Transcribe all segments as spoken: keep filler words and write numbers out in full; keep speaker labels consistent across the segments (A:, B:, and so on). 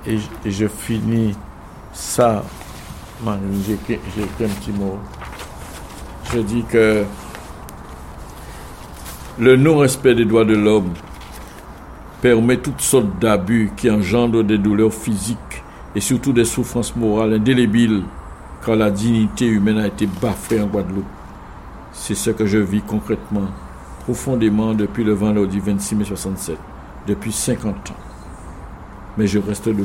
A: et, et je finis ça. J'ai écrit, j'ai écrit un petit mot. Je dis que le non-respect des droits de l'homme permet toutes sortes d'abus qui engendrent des douleurs physiques et surtout des souffrances morales indélébiles quand la dignité humaine a été bafouée en Guadeloupe. C'est ce que je vis concrètement, profondément depuis le vendredi vingt-six mai soixante-sept, depuis cinquante ans. Mais je reste debout.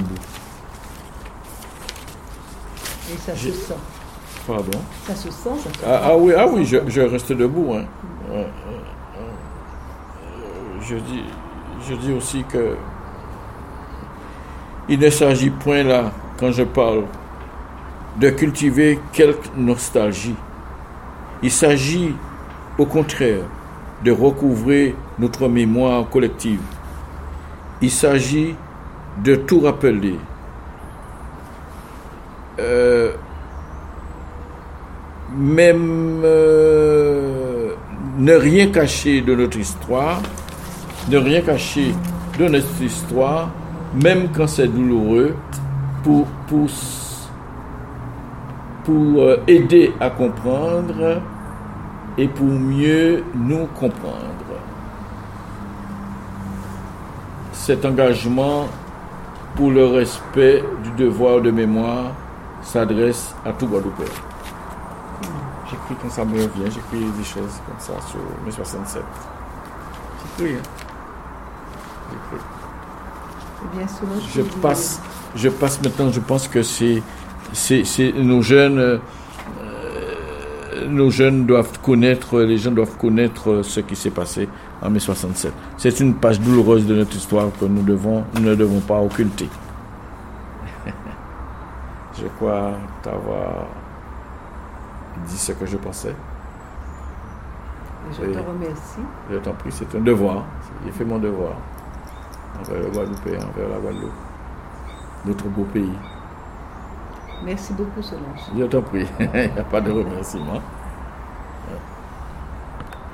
B: Et ça
A: J'ai...
B: se sent.
A: Pardon?
B: Ça se sent, ça se
A: Ah, ah oui, ah oui, je, je reste debout. Hein. Euh, euh, je dis, je dis aussi que il ne s'agit point là, quand je parle, de cultiver quelque nostalgie. Il s'agit, au contraire, de recouvrer notre mémoire collective. Il s'agit de tout rappeler. Euh, même euh, ne rien cacher de notre histoire, ne rien cacher de notre histoire, même quand c'est douloureux, pour, pour, pour euh, aider à comprendre et pour mieux nous comprendre. Cet engagement pour le respect du devoir de mémoire s'adresse à tout Guadeloupéen. J'écris quand ça me revient, j'écris des choses comme ça sur mai soixante-sept. J'écris, hein. J'écris.
B: Eh bien, selon
A: Je passe, je passe maintenant, je pense que c'est, c'est, c'est nos jeunes, euh, nos jeunes doivent connaître, les gens doivent connaître ce qui s'est passé en mai soixante-sept. C'est une page douloureuse de notre histoire que nous devons, nous ne devons pas occulter. Je crois t'avoir dit ce que je pensais.
B: Je te remercie.
A: Je t'en prie, c'est un devoir. J'ai fait mon devoir envers le Guadeloupéen, envers la Guadeloupe, notre beau pays.
B: Merci beaucoup, Solange.
A: Je t'en prie, il n'y a pas de remerciement.